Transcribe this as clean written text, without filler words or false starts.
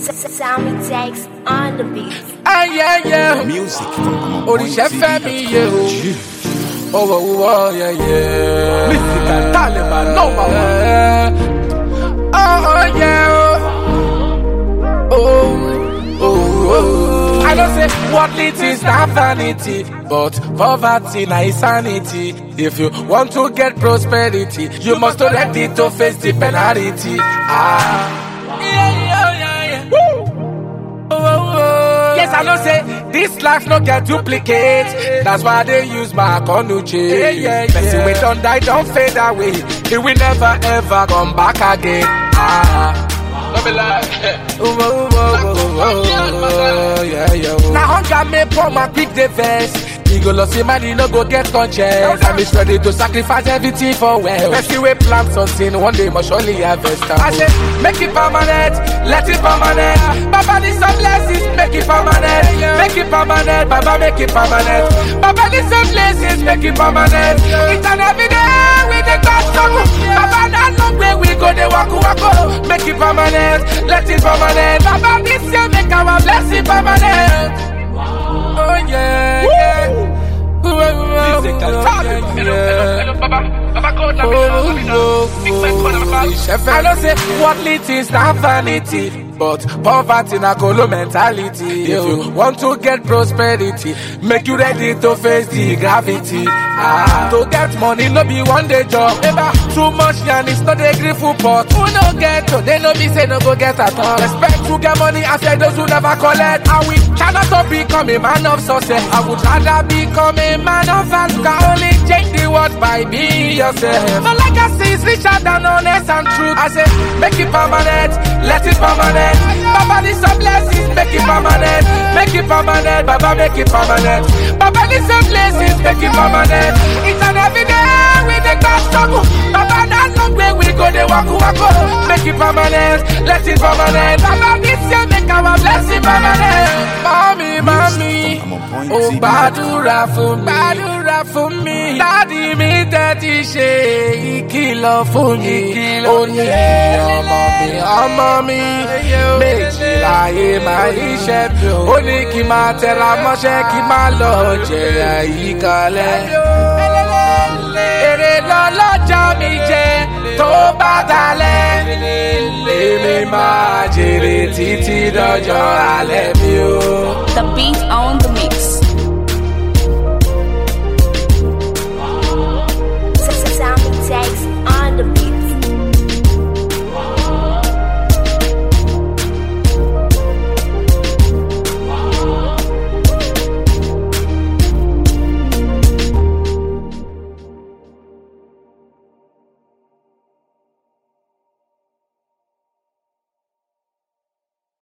Sammy takes on the beat. Yeah. Music from Orisha Femi, yeah. Oh, yeah. Mystical Taliban, number one. Oh, yeah. Oh. I don't say what it is not vanity, but poverty na insanity. If you want to get prosperity, you must be ready to face the penalty. Yeah. Yes, I know say this life no get duplicate. That's why they use my conduit. Person we don't die, don't fade away. He will never ever come back again. Don't be like yeah. Now hunger me pour my quick the vest. He go lost him and he no go get conscience. I'm ready to sacrifice everything for well. Let's see we plant something, one day must surely harvest. I say, make it permanent, let it permanent. Baba need some blessings, make it permanent. Make it permanent, Baba make it permanent. Baba need some blessings, make it permanent. It's an everyday with the God struggle. Baba not long way we go the waku. Make it permanent, let it permanent. Baba this year make our blessing permanent. Oh yeah. I don't say what lit is not vanity, but poverty na colo mentality. If you want to get prosperity, make you ready to face the gravity. To get money no be one day job. Ever too much and it's not a grateful pot. Who no get to, they no be say no go get at all. Respect to get money after those who never collect. And we cannot to become a man of success. I would rather become a man of value. Can only change the world by being yourself. No legacy is richer than honest and truth. I say make it permanent, let it permanent. Baba need some blessings, make it permanent. Make it permanent, Baba make it permanent. Baba need some blessings, make it permanent. It's an everyday with the God struggle. Baba not long way we go the waku. Make it permanent, let it permanent. Baba this year make our blessing permanent. Mommy, oh gbàdúrà fún mi. Daddy mi tẹ́tí ṣe ìkìlọ̀ fún mi. Ó ní ọmọ mi méjì láyé máa iṣẹ́ bí o. Ó ní kí máa tẹra mọ́ṣẹ́ kí máa lọ jẹ̀yà ìkàlẹ̀. Èrè lọ́lọ́jọ́ mi jẹ tó bá dalẹ̀. Èmi máa jèrè títí dọjọ́ alẹ́ mi o. The beat on the mix.